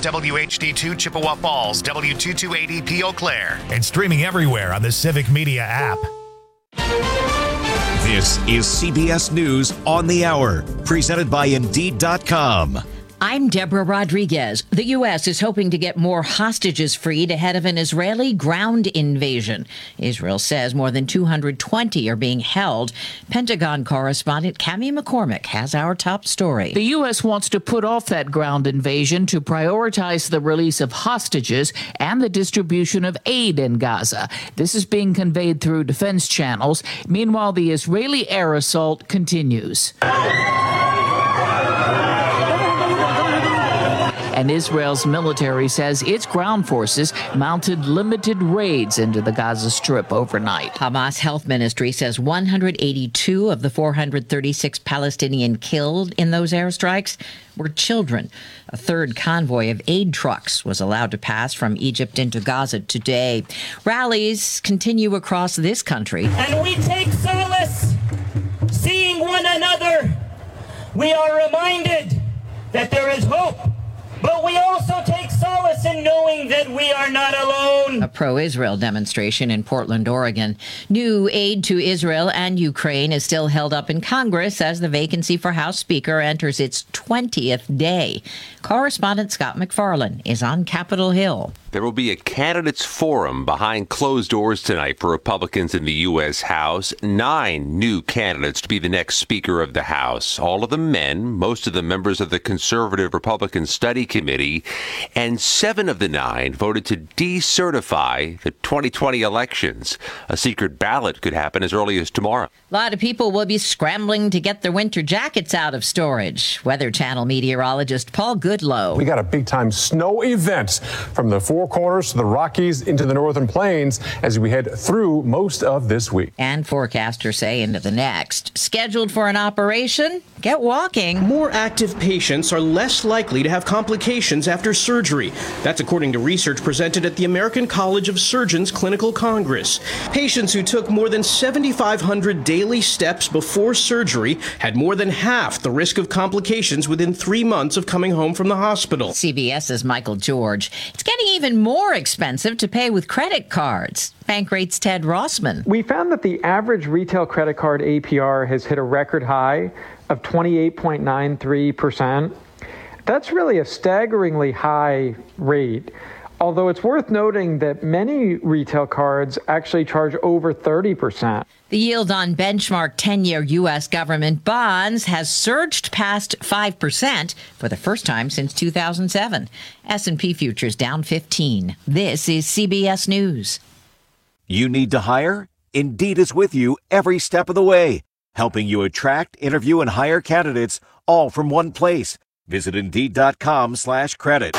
WHD2 Chippewa Falls, W228EP Eau Claire. And streaming everywhere on the Civic Media app. This is CBS News on the Hour, presented by Indeed.com. I'm Deborah Rodriguez. The U.S. is hoping to get more hostages freed ahead of an Israeli ground invasion. Israel says more than 220 are being held. Pentagon correspondent Cami McCormick has our top story. The U.S. wants to put off that ground invasion to prioritize the release of hostages and the distribution of aid in Gaza. This is being conveyed through defense channels. Meanwhile, the Israeli air assault continues. And Israel's military says its ground forces mounted limited raids into the Gaza Strip overnight. Hamas Health Ministry says 182 of the 436 Palestinians killed in those airstrikes were children. A third convoy of aid trucks was allowed to pass from Egypt into Gaza today. Rallies continue across this country. And we take solace seeing one another. We are reminded that there is hope. But we also take solace in knowing that we are not alone. A pro-Israel demonstration in Portland, Oregon. New aid to Israel and Ukraine is still held up in Congress as the vacancy for House Speaker enters its 20th day. Correspondent Scott McFarlane is on Capitol Hill. There will be a candidates forum behind closed doors tonight for Republicans in the U.S. House. 9 new candidates to be the next Speaker of the House. All of them men, most of them members of the Conservative Republican Study Committee, and 7 of the 9 voted to decertify the 2020 elections. A secret ballot could happen as early as tomorrow. A lot of people will be scrambling to get their winter jackets out of storage. Weather Channel meteorologist Paul Goodlow. We got a big-time snow event from the Four Corners to the Rockies into the Northern Plains as we head through most of this week. And forecasters say into the next. Scheduled for an operation? Get walking. More active patients are less likely to have complications after surgery. That's according to research presented at the American College of Surgeons Clinical Congress. Patients who took more than 7,500 daily steps before surgery had more than half the risk of complications within 3 months of coming home from the hospital. CBS's Michael George. It's getting even more expensive to pay with credit cards. Bankrate's Ted Rossman. We found that the average retail credit card APR has hit a record high of 28.93%. That's really a staggeringly high rate, although it's worth noting that many retail cards actually charge over 30%. The yield on benchmark 10-year U.S. government bonds has surged past 5% for the first time since 2007. S&P futures down 15. This is CBS News. You need to hire? Indeed is with you every step of the way, helping you attract, interview, and hire candidates all from one place. Visit Indeed.com/credit.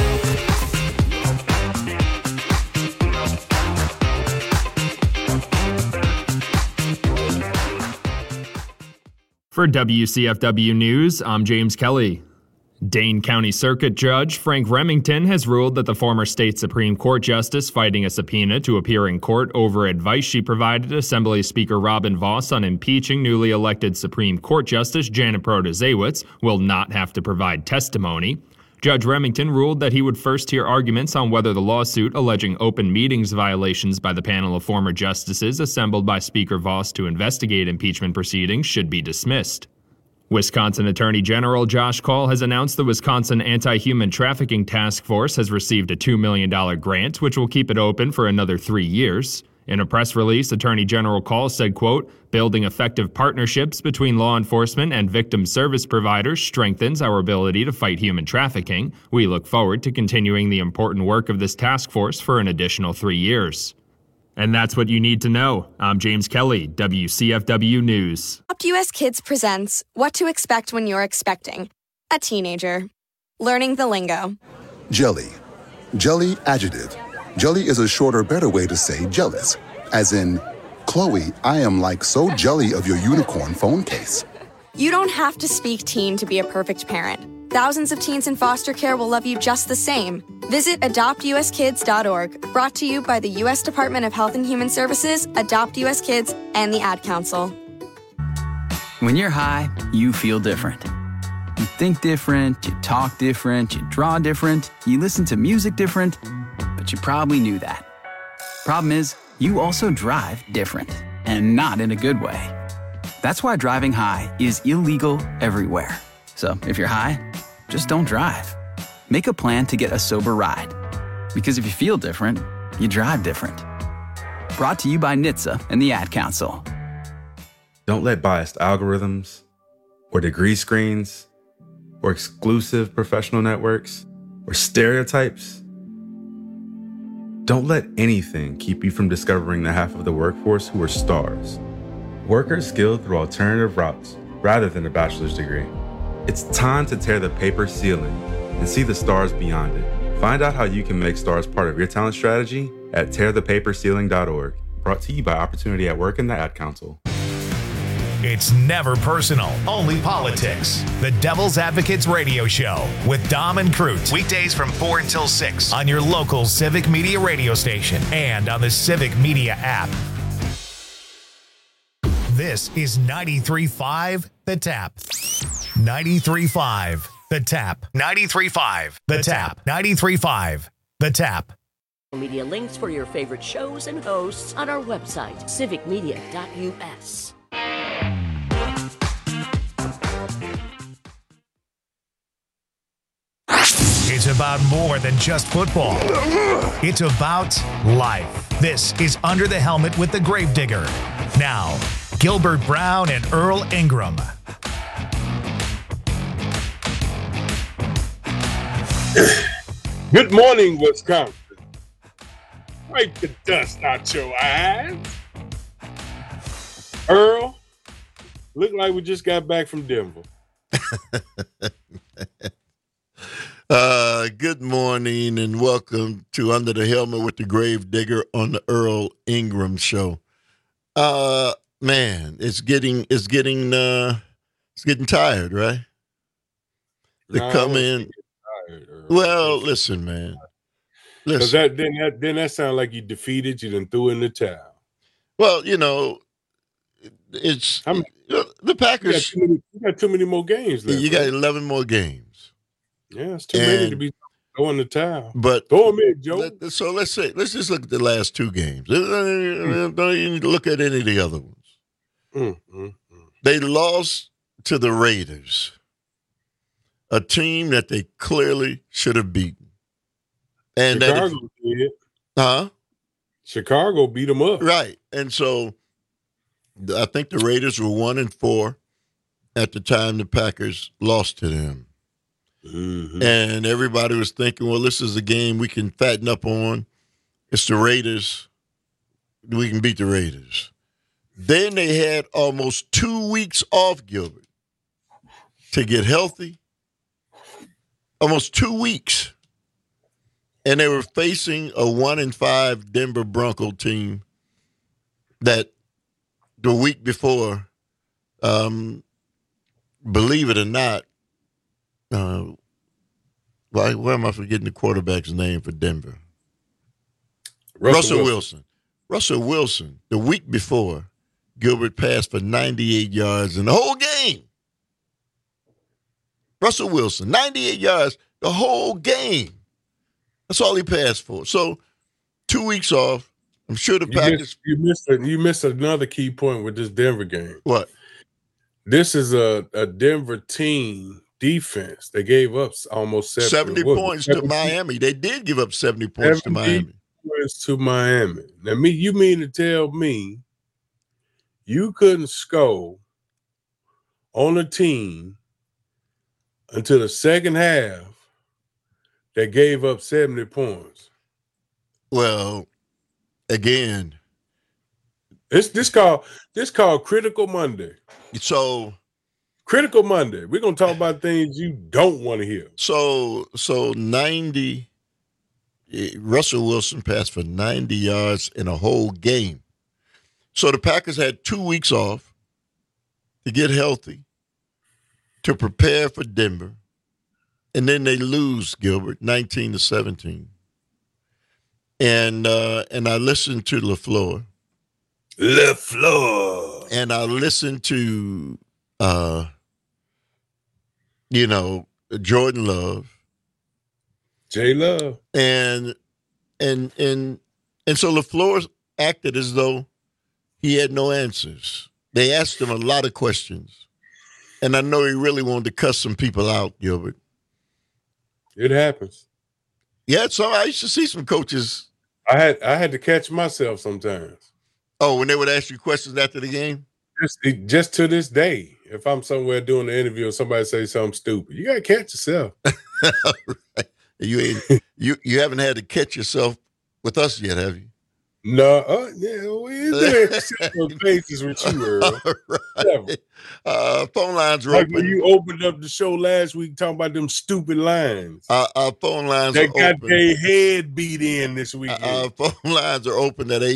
For WCFW News, I'm James Kelly. Dane County Circuit Judge Frank Remington has ruled that the former state Supreme Court justice fighting a subpoena to appear in court over advice she provided Assembly Speaker Robin Vos on impeaching newly elected Supreme Court Justice Janet Protasiewicz will not have to provide testimony. Judge Remington ruled that he would first hear arguments on whether the lawsuit alleging open meetings violations by the panel of former justices assembled by Speaker Vos to investigate impeachment proceedings should be dismissed. Wisconsin Attorney General Josh Kaul has announced the Wisconsin Anti-Human Trafficking Task Force has received a $2 million grant, which will keep it open for another 3 years. In a press release, Attorney General Kaul said, quote, "Building effective partnerships between law enforcement and victim service providers strengthens our ability to fight human trafficking. We look forward to continuing the important work of this task force for an additional 3 years." And that's what you need to know. I'm James Kelly, WCFW News. Adopt US Kids presents What to Expect When You're Expecting a Teenager. Learning the lingo. Jelly. Jelly adjective. Jelly is a shorter, better way to say jealous. As in, Chloe, I am like so jelly of your unicorn phone case. You don't have to speak teen to be a perfect parent. Thousands of teens in foster care will love you just the same. Visit adoptuskids.org, brought to you by the U.S. Department of Health and Human Services, Adopt U.S. Kids, and the Ad Council. When you're high, you feel different. think different, you talk different, you draw different, you listen to music different, but you probably knew that. Problem is, you also drive different, and not in a good way. That's why driving high is illegal everywhere. So if you're high, just don't drive. Make a plan to get a sober ride. Because if you feel different, you drive different. Brought to you by NHTSA and the Ad Council. Don't let biased algorithms or degree screens or exclusive professional networks or stereotypes. Don't let anything keep you from discovering the half of the workforce who are stars. Workers skilled through alternative routes rather than a bachelor's degree. It's time to tear the paper ceiling and see the stars beyond it. Find out how you can make stars part of your talent strategy at tearthepaperceiling.org. Brought to you by Opportunity at Work and the Ad Council. It's never personal, only politics. The Devil's Advocates Radio Show with Dom and Crute. Weekdays from 4 until 6 on your local Civic Media radio station and on the Civic Media app. This is 93.5 The Tap. 93.5 The Tap. 93.5 The Tap. 93.5 The Tap. Media links for your favorite shows and hosts on our website, civicmedia.us. It's about more than just football. It's about life. This is Under the Helmet with the Gravedigger. Now, Gilbert Brown and Earl Ingram. Good morning, Wisconsin. Wipe the dust out your eyes. Earl, look like we just got back from Denver. Good morning and welcome to Under the Helmet with the Gravedigger on the Earl Ingram Show. Man, it's getting tired, right? To come in. Well, listen, man. Listen. Then that sounds like you defeated. You done threw in the towel. Well, it's the Packers. You got too many more games left. You got 11 more games. Yeah, it's too many to be throwing the towel. But throw them in, Joe. So let's just look at the last two games. Don't even look at any of the other ones. They lost to the Raiders, a team that they clearly should have beaten. And Chicago did. Chicago beat them up. Right. And so I think the Raiders were 1-4 at the time the Packers lost to them. Mm-hmm. And everybody was thinking, well, this is a game we can fatten up on. It's the Raiders. We can beat the Raiders. Then they had almost 2 weeks off, Gilbert, to get healthy. Almost 2 weeks. And they were facing a 1-5 Denver Bronco team that the week before, believe it or not, why am I forgetting the quarterback's name for Denver? Russell Wilson. Russell Wilson, the week before, Gilbert passed for 98 yards in the whole game. Russell Wilson, 98 yards the whole game. That's all he passed for. So 2 weeks off. I'm sure the Packers. You missed another key point with this Denver game. What? This is a Denver team defense. They gave up almost 70 points to Miami. They did give up 70 points to Miami. Points to Miami. Now, you mean to tell me you couldn't score on a team until the second half that gave up 70 points? Well, again, this called Critical Monday. So Critical Monday. We're gonna talk about things you don't want to hear. So 90. Russell Wilson passed for 90 yards in a whole game. So the Packers had 2 weeks off to get healthy, to prepare for Denver, and then they lose, Gilbert, 19-17. And I listened to LaFleur. LaFleur. And I listened to Jordan Love. J Love. And so LaFleur acted as though he had no answers. They asked him a lot of questions. And I know he really wanted to cuss some people out, Gilbert. It happens. Yeah, so I used to see some coaches. I had to catch myself sometimes. Oh, when they would ask you questions after the game? Just to this day, if I'm somewhere doing an interview and somebody say something stupid, you gotta catch yourself. Right. You haven't had to catch yourself with us yet, have you? No, we're doing pages with you, Earl. Right. Phone lines are open. When you opened up the show last week talking about them stupid lines. Our phone lines are open. They got their head beat in this weekend. Our phone lines are open at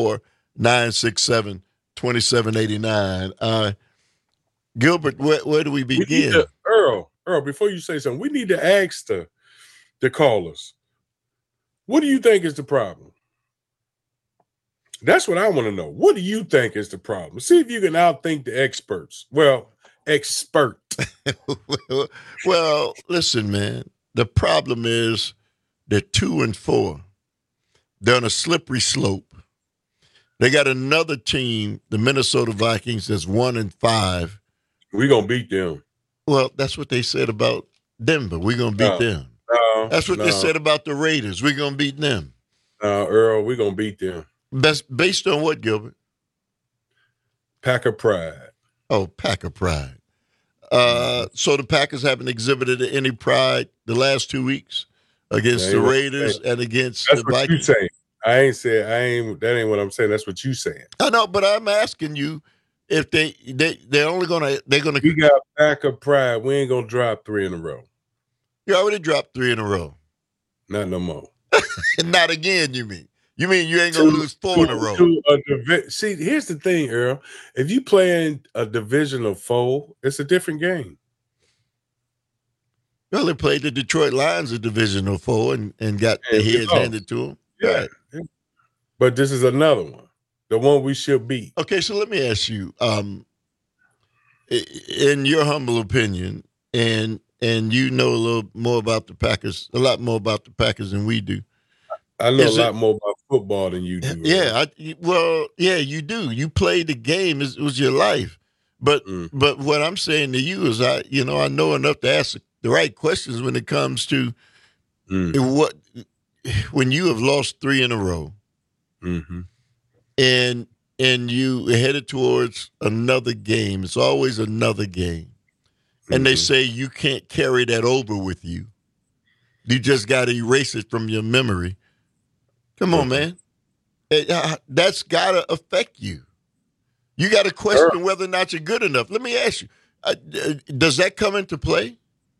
844-967-2789. Gilbert, where do we begin? Earl, before you say something, we need to ask the callers, what do you think is the problem? That's what I want to know. What do you think is the problem? See if you can outthink the experts. Well, expert. Well, listen, man. The problem is they're 2-4. They're on a slippery slope. They got another team, the Minnesota Vikings, that's 1-5. We're going to beat them. Well, that's what they said about Denver. We're going to beat them. That's what they said about the Raiders. We're going to beat them. Earl, we're going to beat them. Based on what, Gilbert? Packer pride. Oh, Packer pride. So the Packers haven't exhibited any pride the last 2 weeks against the Raiders and against the Vikings. That's what you saying. That ain't what I'm saying. That's what you saying. I know, but I'm asking you if they're gonna. We got Packer pride. We ain't gonna drop 3 in a row. You already dropped 3 in a row. Not no more. Not again, you mean? You mean you ain't going to lose 4 in a row? See, here's the thing, Earl. If you play in a divisional foe, it's a different game. Well, they played the Detroit Lions a divisional foe and got their heads handed to them. Yeah. Right. But this is another one, the one we should beat. Okay, so let me ask you, in your humble opinion, and you know a little more about the Packers, a lot more about the Packers than we do. I know a lot more about football than you do. Yeah, you do. You played the game. It was your life. But what I'm saying to you is I know enough to ask the right questions when it comes to when you have lost 3 in a row and you headed towards another game. It's always another game. And they say you can't carry that over with you. You just got to erase it from your memory. Come on, man. That's got to affect you. You got to question whether or not you're good enough. Let me ask you, does that come into play?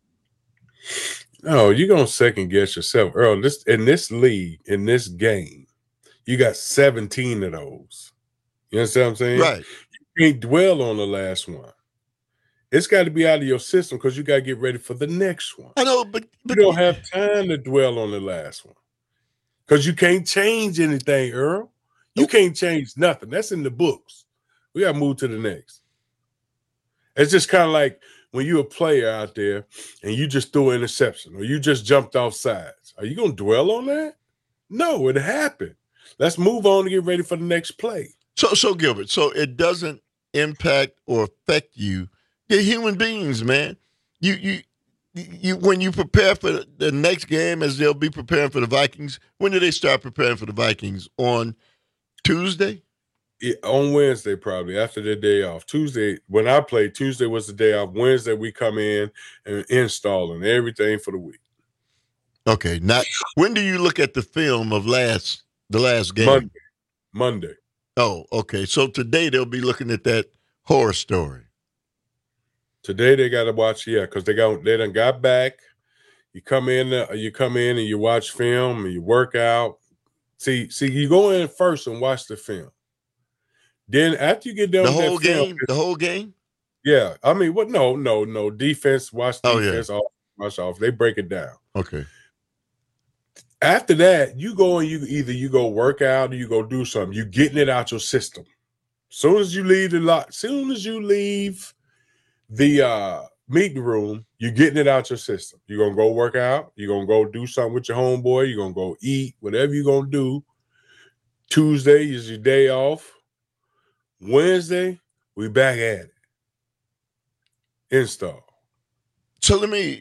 No, you're going to second guess yourself. Earl, in this league, in this game, you got 17 of those. You understand what I'm saying? Right. You can't dwell on the last one. It's got to be out of your system because you got to get ready for the next one. I know, but you don't have time to dwell on the last one. Because you can't change anything, Earl. You can't change nothing. That's in the books. We got to move to the next. It's just kind of like when you're a player out there and you just threw an interception or you just jumped off sides. Are you going to dwell on that? No, it happened. Let's move on to get ready for the next play. So Gilbert, so it doesn't impact or affect you. They're human beings, man. You when you prepare for the next game, as they'll be preparing for the Vikings, when do they start preparing for the Vikings? On Tuesday? Yeah, on Wednesday, probably, after their day off. Tuesday, when I played, Tuesday was the day off. Wednesday, we come in and installing everything for the week. Okay. Now, when do you look at the film of the last game? Monday. Oh, okay. So today they'll be looking at that horror story. Today they got to watch, because they done got back. You come in and you watch film and you work out. See, you go in first and watch the film. Then after you get done the with whole that game, film, the whole game. Yeah, I mean, what? No. Defense, watch defense, watch off. They break it down. Okay. After that, you go and you go work out or you go do something. You getting it out your system. Soon as you leave the meeting room, you're getting it out your system. You're going to go work out. You're going to go do something with your homeboy. You're going to go eat, whatever you're going to do. Tuesday is your day off. Wednesday, we back at it. Install. So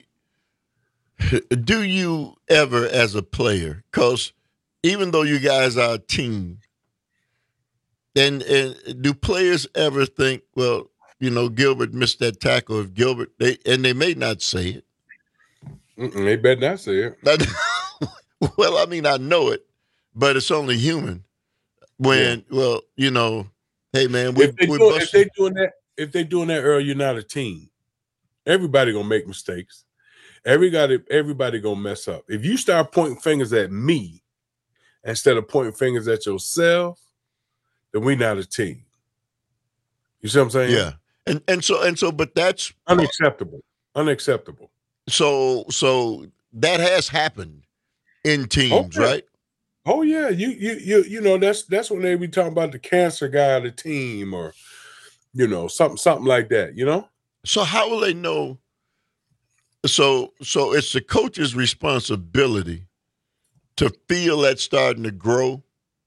do you ever as a player, because even though you guys are a team, and do players ever think, well, Gilbert missed that tackle? If Gilbert, they may not say it. They better not say it. Well, I mean, I know it, but it's only human. When, hey man, if they're doing that, Earl, you're not a team. Everybody gonna make mistakes. Everybody gonna mess up. If you start pointing fingers at me instead of pointing fingers at yourself, then we're not a team. You see what I'm saying? Yeah. And so, but that's unacceptable. Unacceptable. So that has happened in teams, right? Oh yeah. You know, that's when they be talking about the cancer guy of the team, or something like that, So how will they know? So it's the coach's responsibility to feel that starting to grow.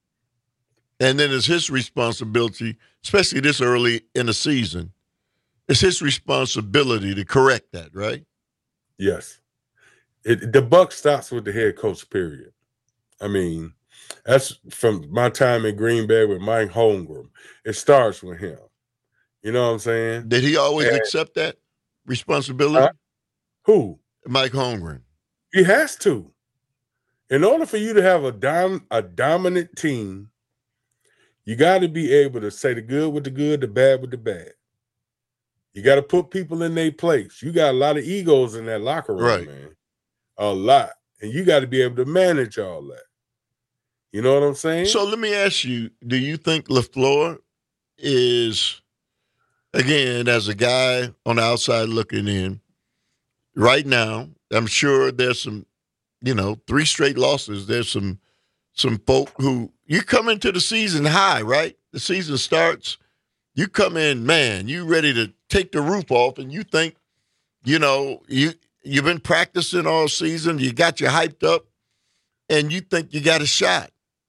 And then it's his responsibility, especially this early in the season, it's his responsibility to correct that, right? Yes. The buck stops with the head coach, period. I mean, that's from my time in Green Bay with Mike Holmgren. It starts with him. You know what I'm saying? Did he always accept that responsibility? Who? Mike Holmgren. He has to. In order for you to have a dominant team, you got to be able to say the good with the good, the bad with the bad. You got to put people in their place. You got a lot of egos in that locker room, right, man. A lot. And you got to be able to manage all that. You know what I'm saying? So let me ask you, do you think LaFleur is, again, as a guy on the outside looking in, right now, I'm sure there's some, 3 straight losses. There's some folk who, you come into the season high, right? The season starts, you come in, man, you ready to take the roof off, and you think, you've been practicing all season, you got you hyped up, and you think you got a shot.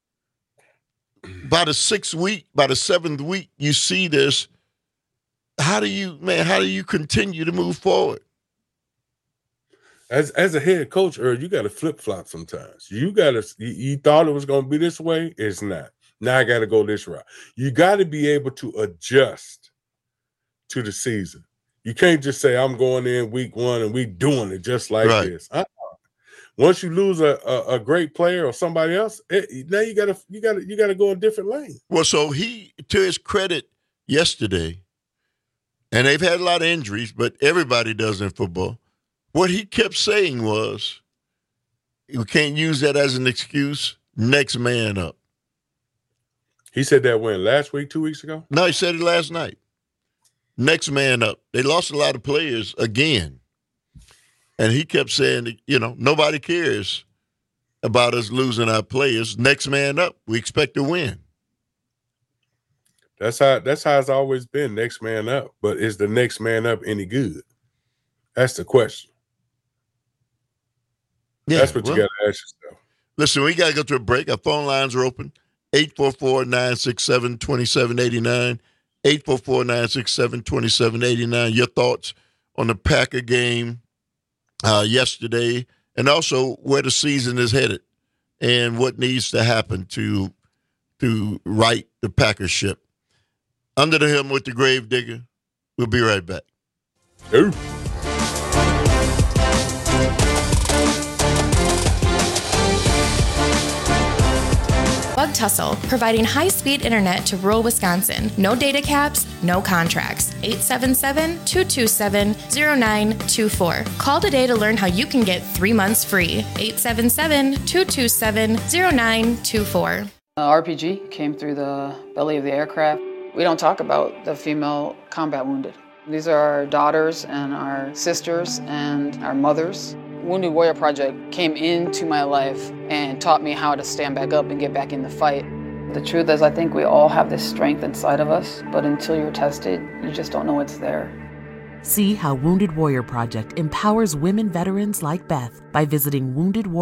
By the 7th week, you see this. How do you continue to move forward? As a head coach, Earl, you got to flip-flop sometimes. You thought it was going to be this way. It's not. Now I got to go this route. You got to be able to adjust to the season. You can't just say, I'm going in week 1 and we doing it just like this. Once you lose a great player or somebody else, now you gotta go a different lane. Well, so he, to his credit, yesterday, and they've had a lot of injuries, but everybody does in football. What he kept saying was, you can't use that as an excuse. Next man up. He said that when? Last week, 2 weeks ago? No, he said it last night. Next man up. They lost a lot of players again. And he kept saying, nobody cares about us losing our players. Next man up. We expect to win. That's how it's always been, next man up. But is the next man up any good? That's the question. Yeah, that's what you got to ask yourself. Listen, we got to go to a break. Our phone lines are open. 844-967-2789. 844-967-2789. Your thoughts on the Packer game yesterday, and also where the season is headed and what needs to happen to right the Packer ship. Under the Helmet with the Grave Digger. We'll be right back. Ooh. Bug Tussle, providing high-speed internet to rural Wisconsin. No data caps, no contracts. 877-227-0924. Call today to learn how you can get 3 months free. 877-227-0924. RPG came through the belly of the aircraft. We don't talk about the female combat wounded. These are our daughters and our sisters and our mothers. Wounded Warrior Project came into my life and taught me how to stand back up and get back in the fight. The truth is, I think we all have this strength inside of us, but until you're tested, you just don't know it's there. See how Wounded Warrior Project empowers women veterans like Beth by visiting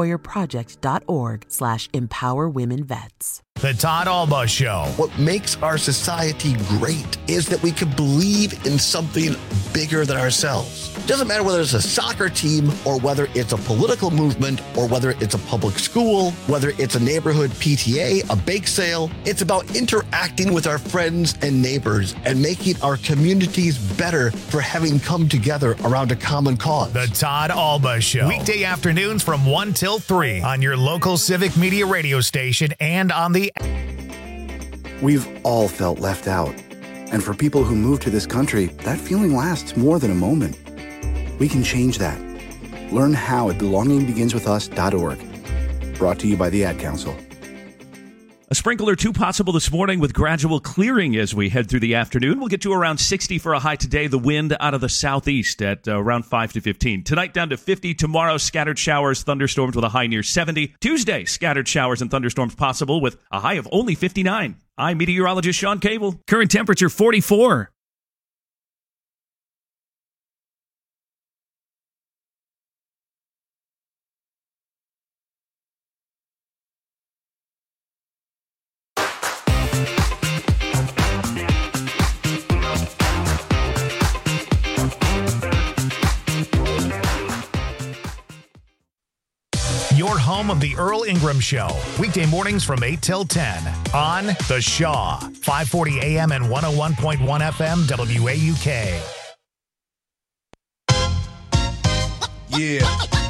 woundedwarriorproject.org/empowerwomenvets. The Todd Alba Show. What makes our society great is that we can believe in something bigger than ourselves. It doesn't matter whether it's a soccer team or whether it's a political movement or whether it's a public school, whether it's a neighborhood PTA, a bake sale. It's about interacting with our friends and neighbors and making our communities better for having come together around a common cause. The Todd Alba Show. Weekday afternoons from 1 till 3 on your local Civic Media radio station and on the... We've all felt left out. And for people who move to this country, that feeling lasts more than a moment. We can change that. Learn how at belongingbeginswithus.org. Brought to you by the Ad Council. A sprinkle or two possible this morning with gradual clearing as we head through the afternoon. We'll get to around 60 for a high today. The wind out of the southeast at around 5 to 15. Tonight down to 50. Tomorrow, scattered showers, thunderstorms with a high near 70. Tuesday, scattered showers and thunderstorms possible with a high of only 59. I'm meteorologist Sean Cable. Current temperature 44. Your home of the Earl Ingram Show. Weekday mornings from 8 till 10 on The Shaw. 540 AM and 101.1 FM WAUK. Yeah.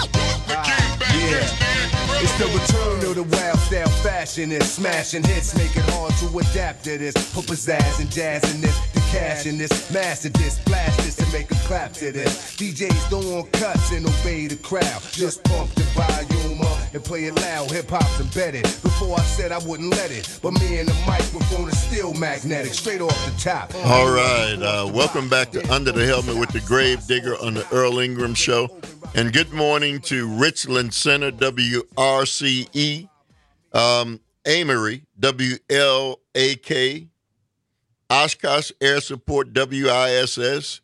It's the return of the wild style fashionists, smashing hits, make it hard to adapt to this. Put pizzazz and jazz in this, the cash in this, master this, blast this and make a clap to this. DJs don't want cuts and obey the crowd. Just pump the volume up and play it loud. Hip hop's embedded. Before I said I wouldn't let it, but me and the microphone is still magnetic, straight off the top. All right, welcome back to Under the Helmet with the Grave Digger on the Earl Ingram Show. And good morning to Richland Center, WRCE, Amory, WLAK, Oshkosh Air Support, WISS,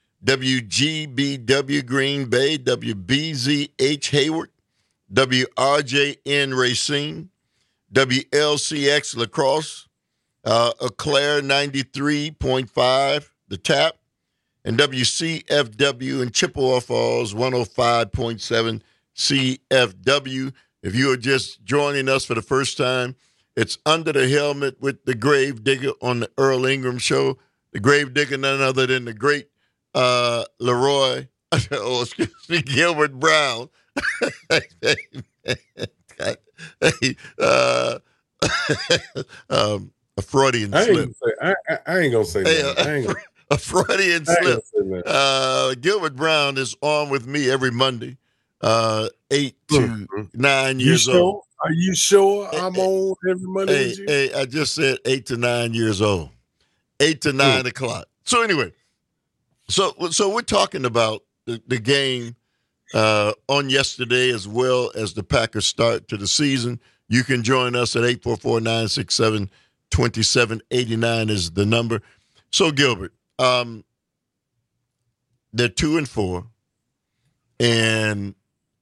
WGBW Green Bay, WBZH Hayward, WRJN Racine, WLCX La Crosse, Eau Claire 93.5, The Tap, and WCFW in Chippewa Falls 105.7 CFW. If you are just joining us for the first time, it's Under the Helmet with the Grave Digger on the Earl Ingram Show. The Grave Digger, none other than the great Leroy, Gilbert Brown. A Freudian slip. I ain't gonna say that. A Freudian slip. Gilbert Brown is on with me every Monday, 8 to 9 years old. Are you sure I'm on every Monday? Hey, I just said 8 to 9 years old. 8 to 9 o'clock. So anyway, so we're talking about the game on yesterday as the Packers start to the season. You can join us at 844-967-2789 is the number. So Gilbert, they're 2-4, and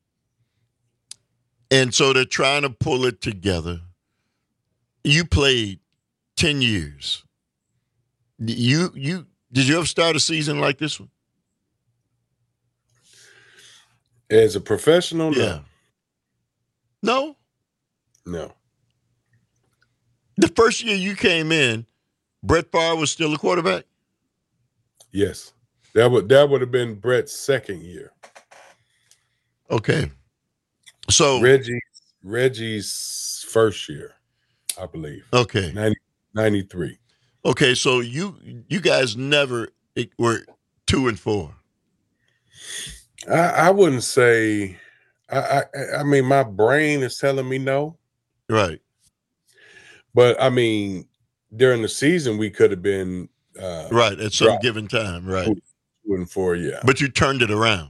so they're trying to pull it together. You played 10 years. Did you ever start a season like this one? As a professional, yeah. No. The first year you came in, Brett Favre was still a quarterback? Yes. That would have been Brett's second year. Okay. So Reggie's first year, I believe. Okay. 93. Okay, so you guys never were 2-4. I wouldn't say I mean my brain is telling me no. Right. But I mean during the season we could have been right at some given time, right. 2-4, yeah. But you turned it around.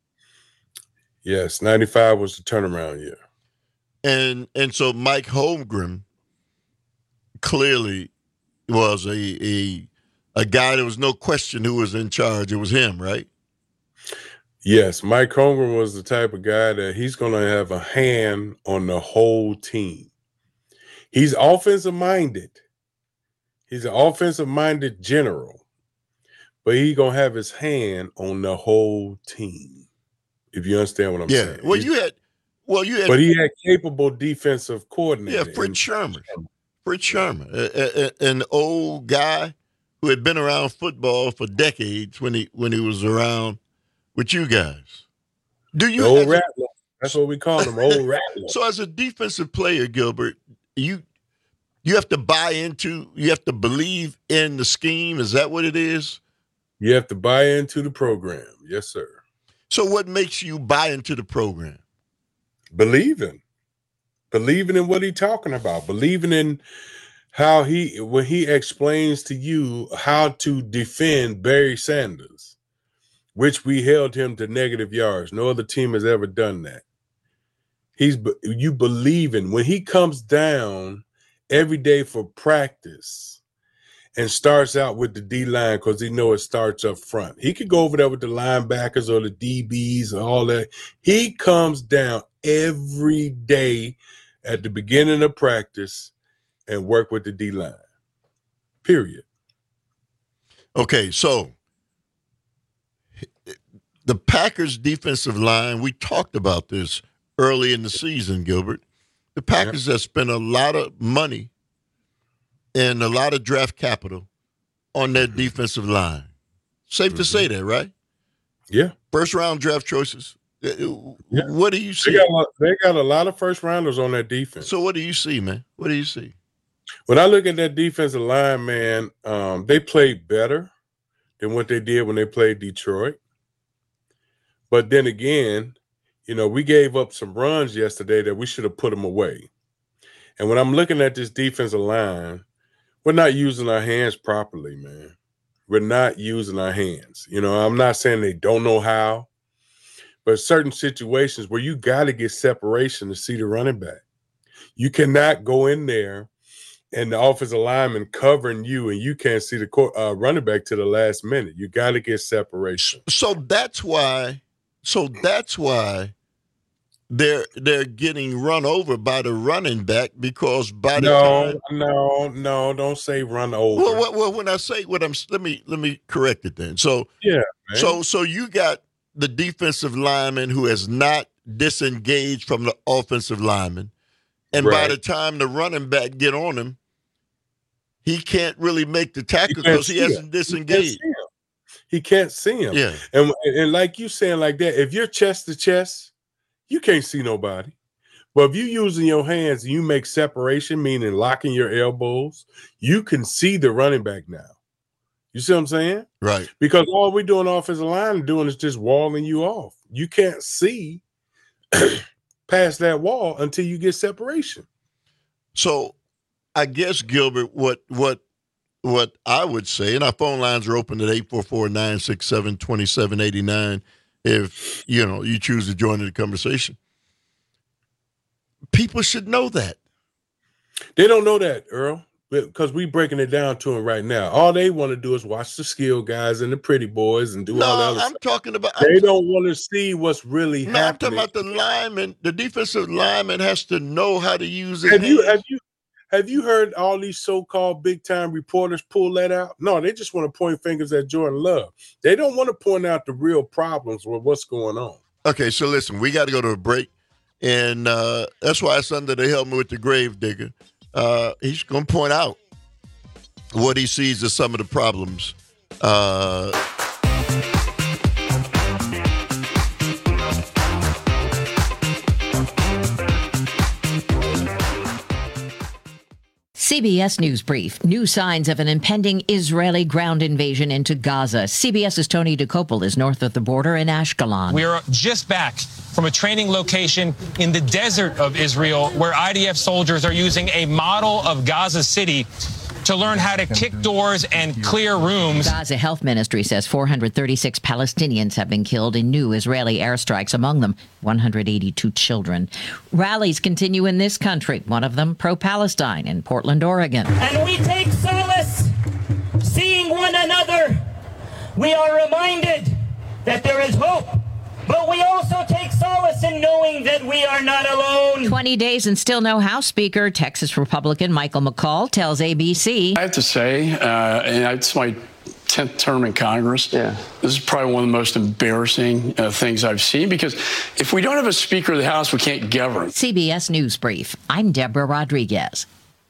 Yes, 95 was the turnaround year. And so Mike Holmgren clearly was a a guy there was no question who was in charge. It was him, right? Yes, Mike Holmgren was the type of guy that he's going to have a hand on the whole team. He's offensive-minded. He's an offensive-minded general, but he's going to have his hand on the whole team, if you understand what I'm saying. Well, you had, but he had capable defensive coordinators. Yeah, Fritz Sherman, an old guy who had been around football for decades when he was around with you guys. Old Rattler. That's what we call him, Old Rattler. So as a defensive player, Gilbert, you have to buy into, you have to believe in the scheme. Is that what it is? You have to buy into the program. Yes, sir. So what makes you buy into the program? Believing in what he's talking about, believing in how when he explains to you how to defend Barry Sanders, which we held him to negative yards. No other team has ever done that. You believe in when he comes down every day for practice and starts out with the D-line because he knows it starts up front. He could go over there with the linebackers or the DBs and all that. He comes down every day at the beginning of practice and work with the D-line, period. Okay, so the Packers' defensive line, we talked about this early in the season, Gilbert. The Packers have spent a lot of money and a lot of draft capital on their defensive line. Safe to say that, right? Yeah. First-round draft choices. What do you see? They got a lot of first-rounders on that defense. So what do you see, man? What do you see? When I look at that defensive line, man, they played better than what they did when they played Detroit. But then again, we gave up some runs yesterday that we should have put them away. And when I'm looking at this defensive line, we're not using our hands properly, man. We're not using our hands. I'm not saying they don't know how, but certain situations where you got to get separation to see the running back. You cannot go in there and the offensive lineman covering you and you can't see the running back to the last minute. You got to get separation. So that's why they're getting run over by the running back because by the time. No, don't say run over. Well, when I say what let me correct it then. So yeah, man. So you got the defensive lineman who has not disengaged from the offensive lineman, and by the time the running back get on him, he can't really make the tackle because he hasn't disengaged. He can't see him. Yeah, and like you saying like that, if you're chest to chest, you can't see nobody. But if you're using your hands and you make separation, meaning locking your elbows, you can see the running back now. You see what I'm saying? Right. Because all we're doing offensive line doing is just walling you off. You can't see past that wall until you get separation. So I guess, Gilbert, what I would say, and our phone lines are open at 844-967-2789 if, you choose to join in the conversation. People should know that. They don't know that, Earl, because we breaking it down to them right now. All they want to do is watch the skill guys and the pretty boys and do all that other stuff. Talking about. They don't want to see what's really happening. I'm talking about the lineman. The defensive lineman has to know how to use it. Have you heard all these so-called big-time reporters pull that out? No, they just want to point fingers at Jordan Love. They don't want to point out the real problems with what's going on. Okay, so listen, we got to go to a break, and that's why it's under the helmet with the grave digger. He's going to point out what he sees as some of the problems. CBS News Brief. New signs of an impending Israeli ground invasion into Gaza. CBS's Tony DeCopel is north of the border in Ashkelon. We are just back from a training location in the desert of Israel where IDF soldiers are using a model of Gaza City to learn how to kick doors and clear rooms. Gaza Health Ministry says 436 Palestinians have been killed in new Israeli airstrikes, among them 182 children. Rallies continue in this country, one of them pro-Palestine in Portland, Oregon. And we take solace seeing one another, we are reminded that there is hope. But we also take solace in knowing that we are not alone. 20 days and still no House Speaker. Texas Republican Michael McCall tells ABC. I have to say, and it's my 10th term in Congress. This is probably one of the most embarrassing things I've seen, because if we don't have a Speaker of the House, we can't govern. CBS News Brief. I'm Deborah Rodriguez.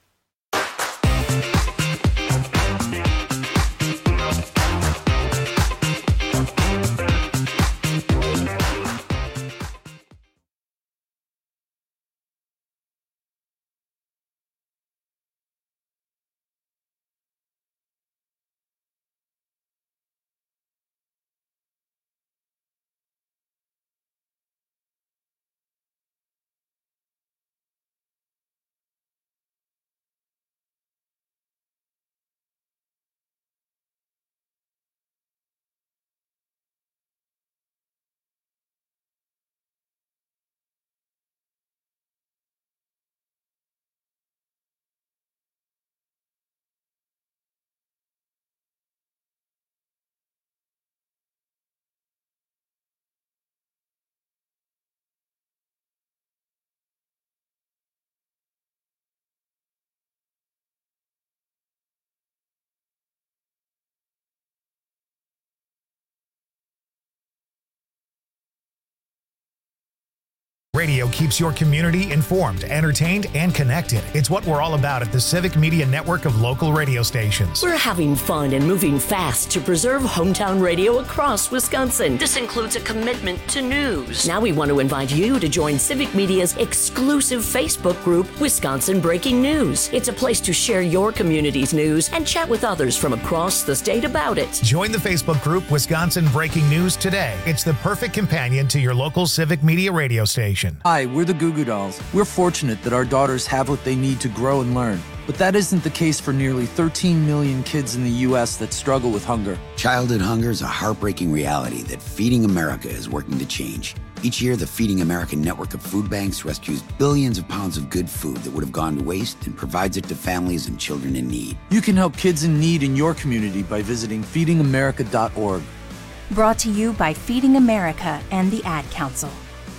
Radio keeps your community informed, entertained, and connected. It's what we're all about at the Civic Media Network of local radio stations. We're having fun and moving fast to preserve hometown radio across Wisconsin. This includes a commitment to news. Now we want to invite you to join Civic Media's exclusive Facebook group, Wisconsin Breaking News. It's a place to share your community's news and chat with others from across the state about it. Join the Facebook group Wisconsin Breaking News today. It's the perfect companion to your local Civic Media radio station. Hi, we're the Goo Goo Dolls. We're fortunate that our daughters have what they need to grow and learn. But that isn't the case for nearly 13 million kids in the U.S. that struggle with hunger. Childhood hunger is a heartbreaking reality that Feeding America is working to change. Each year, the Feeding America network of food banks rescues billions of pounds of good food that would have gone to waste and provides it to families and children in need. You can help kids in need in your community by visiting feedingamerica.org. Brought to you by Feeding America and the Ad Council.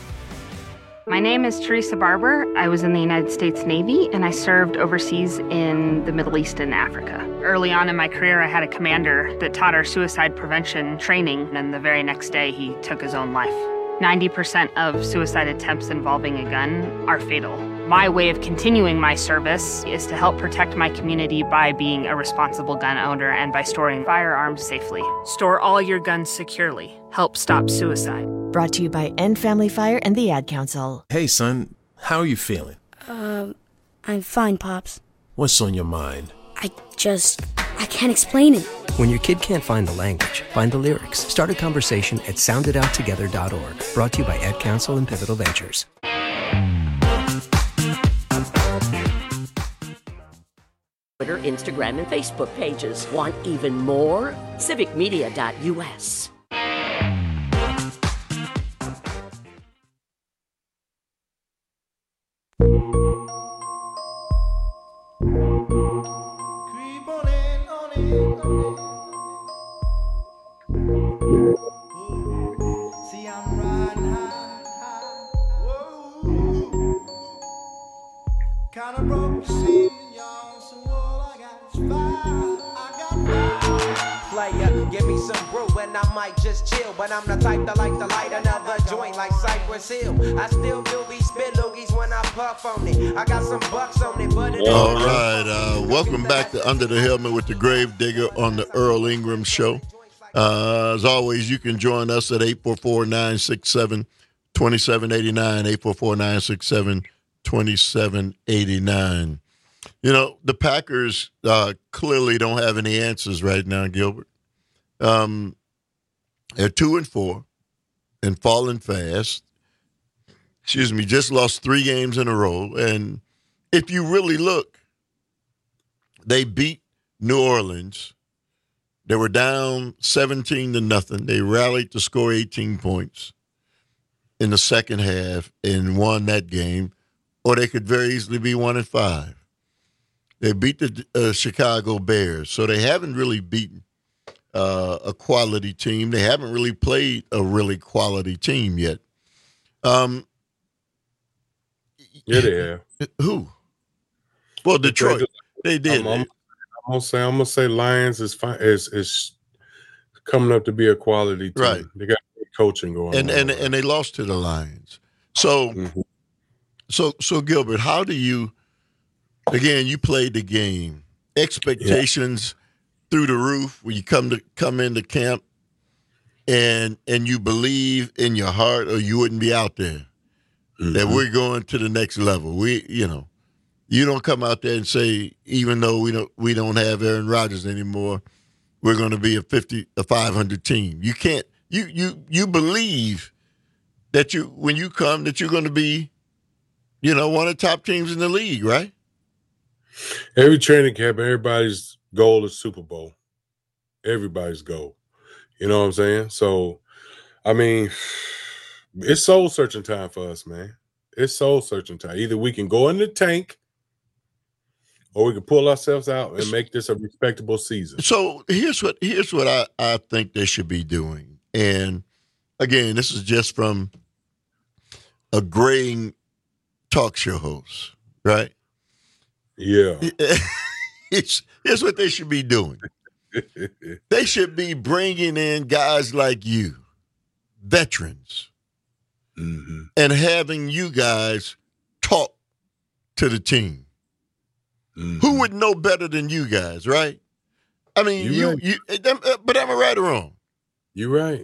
My name is Teresa Barber. I was in the United States Navy, and I served overseas in the Middle East and Africa. Early on in my career, I had a commander that taught our suicide prevention training, and the very next day, he took his own life. 90% of suicide attempts involving a gun are fatal. My way of continuing my service is to help protect my community by being a responsible gun owner and by storing firearms safely. Store all your guns securely. Help stop suicide. Brought to you by End Family Fire and the Ad Council. Hey, son, how are you feeling? I'm fine, Pops. What's on your mind? I can't explain it. When your kid can't find the language, find the lyrics. Start a conversation at sounditouttogether.org. Brought to you by Ad Council and Pivotal Ventures. Twitter, Instagram, and Facebook pages. Want even more? civicmedia.us. Give me some brew and I might just chill. But I'm the type that like to light another joint like Cypress Hill. I still do be spit loogies when I puff on it. I got some bucks on it, but it all right, welcome back to Under the Helmet with the Grave Digger on the Earl Ingram Show. As always, you can join us at 844-967-2789, 844-967-2789. You know, the Packers clearly don't have any answers right now, Gilbert. They're 2-4 and falling fast. Just lost 3 games in a row. And if you really look, they beat New Orleans. They were down 17-0. They rallied to score 18 points in the second half and won that game. Or they could very easily be 1-5. They beat the Chicago Bears, so they haven't really beaten a quality team. They haven't really played a really quality team yet. Yeah, they have. Who? Well, Detroit. They did. I'm gonna say Lions is coming up to be a quality team. Right. They got coaching going on. And they lost to the Lions. So so Gilbert, how do you, again, you played the game. Expectations through the roof when you come into camp and you believe in your heart, or you wouldn't be out there. That we're going to the next level. You don't come out there and say, even though we don't have Aaron Rodgers anymore, we're going to be a 500 team. You can't. You believe that when you come that you're going to be, one of the top teams in the league, right? Every training camp, everybody's goal is Super Bowl. Everybody's goal. You know what I'm saying? So, I mean, it's soul searching time for us, man. It's soul searching time. Either we can go in the tank, or we can pull ourselves out and make this a respectable season. So here's what I think they should be doing. And again, this is just from a graying talk show host, right? Yeah. Here's what they should be doing. They should be bringing in guys like you, veterans, and having you guys talk to the team. Who would know better than you guys, right? I mean, but am I right or wrong? You're right.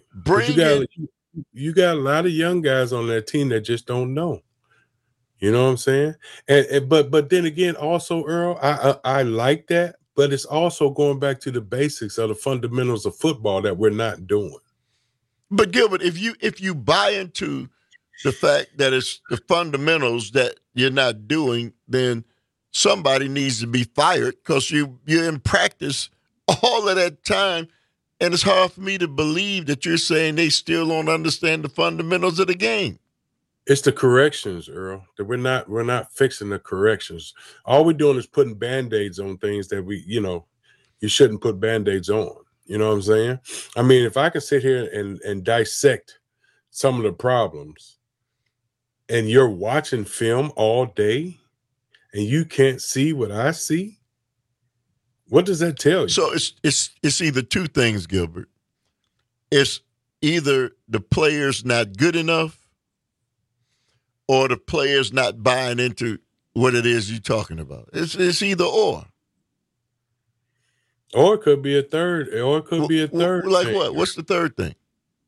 You got a lot of young guys on that team that just don't know. You know what I'm saying? But then again, also, Earl, I like that, but it's also going back to the basics of the fundamentals of football that we're not doing. But Gilbert, if you buy into the fact that it's the fundamentals that you're not doing, then somebody needs to be fired, because you're in practice all of that time, and it's hard for me to believe that you're saying they still don't understand the fundamentals of the game. It's the corrections, Earl. That we're not fixing the corrections. All we're doing is putting Band-Aids on things that you shouldn't put Band-Aids on. You know what I'm saying? I mean, if I can sit here and dissect some of the problems, and you're watching film all day and you can't see what I see, what does that tell you? So it's either two things, Gilbert. It's either the player's not good enough, or the player's not buying into what it is you're talking about. It's either or. Or it could be a third. Or it could be a third. Like what? What's the third thing?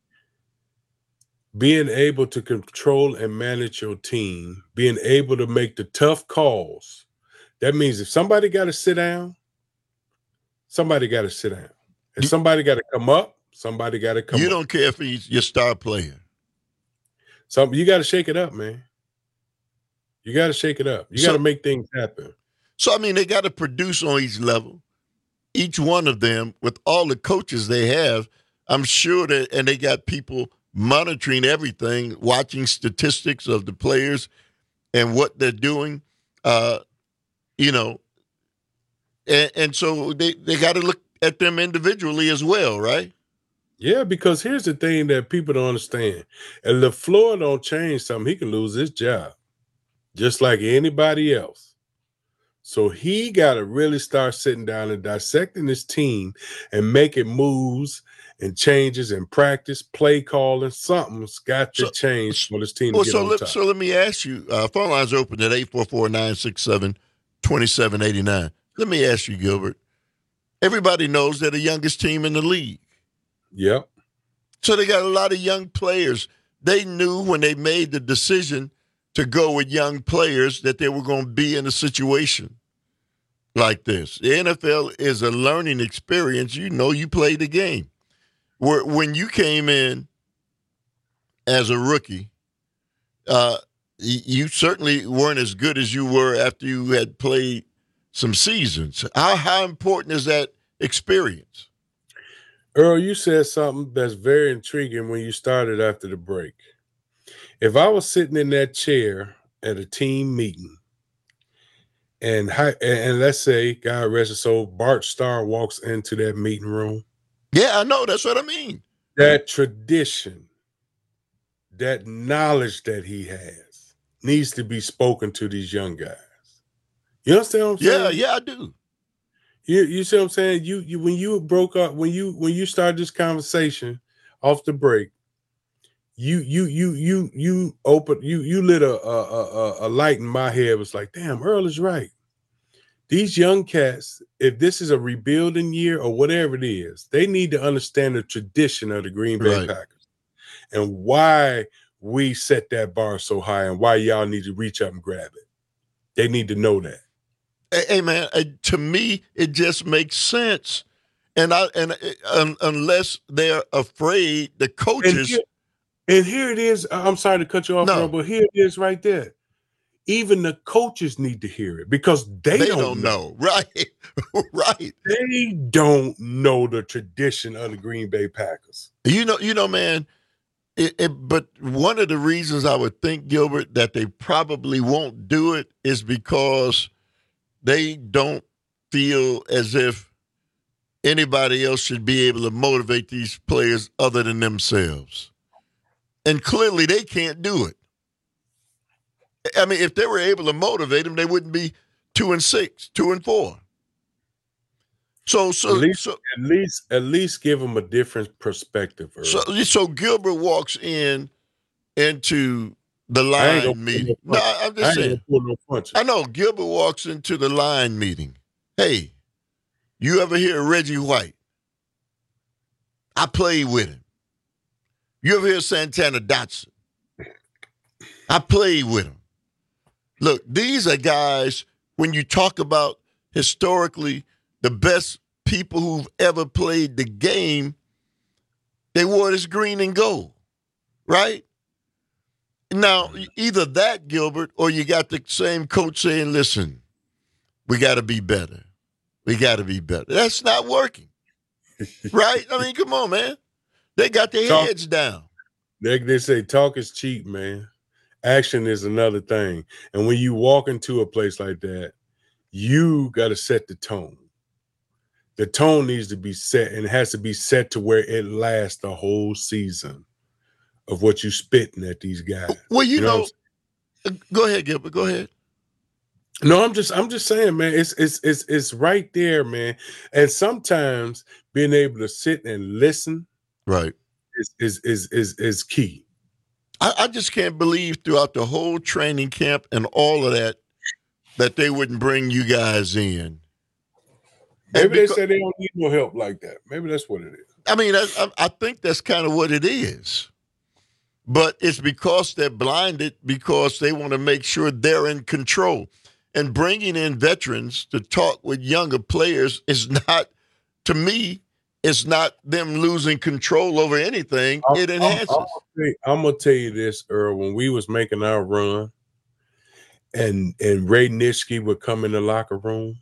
Being able to control and manage your team, being able to make the tough calls. That means if somebody got to sit down, somebody got to sit down. If somebody got to come up, somebody got to come up. You don't care if he's your star player. So you got to shake it up, man. You got to shake it up. You got to make things happen. So, I mean, they got to produce on each level. Each one of them, with all the coaches they have, I'm sure that, and they got people monitoring everything, watching statistics of the players and what they're doing, and so they got to look at them individually as well, right? Yeah, because here's the thing that people don't understand. If LaFleur don't change something, he can lose his job, just like anybody else. So he got to really start sitting down and dissecting his team and making moves and changes in practice, play calling. Something's got to change for this team to get on top. So let me ask you, phone lines open at 844-967-2789. Let me ask you, Gilbert. Everybody knows they're the youngest team in the league. Yep. So they got a lot of young players. They knew when they made the decision to go with young players that they were going to be in a situation like this. The NFL is a learning experience. You play the game. When you came in as a rookie, you certainly weren't as good as you were after you had played some seasons. How important is that experience? Earl, you said something that's very intriguing when you started after the break. If I was sitting in that chair at a team meeting, and let's say, God rest his soul, Bart Starr walks into that meeting room, Yeah, I know. That's what I mean. That tradition, that knowledge that he has needs to be spoken to these young guys. You understand what I'm saying? Yeah, I do. You see what I'm saying? You when you broke up, when you started this conversation off the break, you lit a light in my head. It was like, damn, Earl is right. These young cats, if this is a rebuilding year or whatever it is, they need to understand the tradition of the Green Bay Packers and why we set that bar so high and why y'all need to reach up and grab it. They need to know that. Hey man, to me, it just makes sense. And unless they're afraid, the coaches. And here it is. I'm sorry to cut you off, Earl, but here it is right there. Even the coaches need to hear it because they don't know. Right. Right. They don't know the tradition of the Green Bay Packers. You know, man, but one of the reasons I would think, Gilbert, that they probably won't do it is because they don't feel as if anybody else should be able to motivate these players other than themselves. And clearly they can't do it. I mean, if they were able to motivate them, they wouldn't be 2-6, 2-4. So at least give them a different perspective. So Gilbert walks into the line meeting. I'm just saying. I know Gilbert walks into the line meeting. Hey, you ever hear of Reggie White? I played with him. You ever hear of Santana Dotson? I played with him. Look, these are guys, when you talk about historically the best people who've ever played the game, they wore this green and gold, right? Now, either that, Gilbert, or you got the same coach saying, listen, we got to be better. We got to be better. That's not working, right? I mean, come on, man. They got their heads down. They say talk is cheap, man. Action is another thing. And when you walk into a place like that, you got to set the tone. The tone needs to be set, and it has to be set to where it lasts the whole season of what you spitting at these guys. Well, you know go ahead, Gilbert. Go ahead. No, I'm just saying, man. It's right there, man. And sometimes being able to sit and listen, right, is key. I just can't believe throughout the whole training camp and all of that they wouldn't bring you guys in. Maybe they say they don't need no help like that. Maybe that's what it is. I mean, I think that's kind of what it is. But it's because they're blinded, because they want to make sure they're in control. And bringing in veterans to talk with younger players is not, to me, it's not them losing control over anything. It enhances. I'm going to tell you this, Earl. When we was making our run and Ray Nitschke would come in the locker room,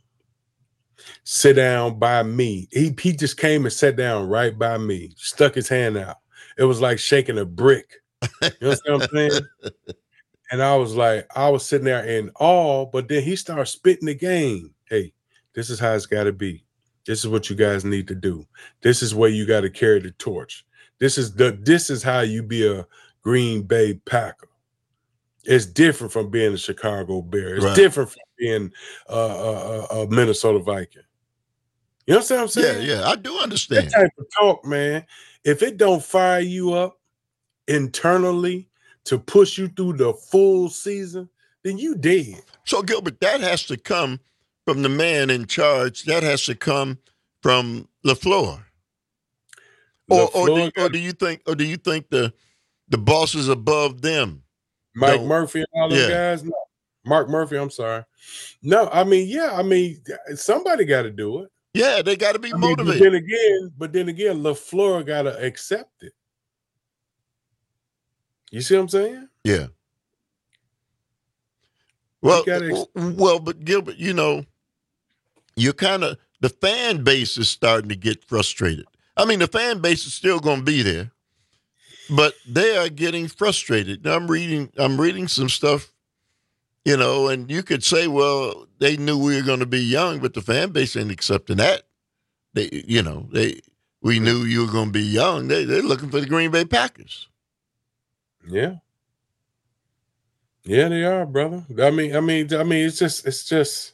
sit down by me. He just came and sat down right by me, stuck his hand out. It was like shaking a brick. You know what I'm saying? And I was sitting there in awe, but then he started spitting the game. Hey, this is how it's got to be. This is what you guys need to do. This is where you got to carry the torch. This is how you be a Green Bay Packer. It's different from being a Chicago Bear. It's different from being a Minnesota Viking. You know what I'm saying? Yeah, I do understand. That type of talk, man, if it don't fire you up internally to push you through the full season, then you dead. So, Gilbert, that has to come from the man in charge. That has to come from LaFleur. Or do you think the boss is above them? Mike Murphy and all those guys? No. Mark Murphy, I'm sorry. No, I mean, somebody got to do it. Yeah, they got to be motivated. But then again, LaFleur got to accept it. You see what I'm saying? Yeah. Well, but Gilbert, you know, the fan base is starting to get frustrated. I mean, the fan base is still going to be there, but they are getting frustrated. Now, I'm reading some stuff, you know, and you could say, well, they knew we were going to be young, but the fan base ain't accepting that. They we knew you were going to be young. They're looking for the Green Bay Packers. Yeah. Yeah, they are, brother. I mean, it's just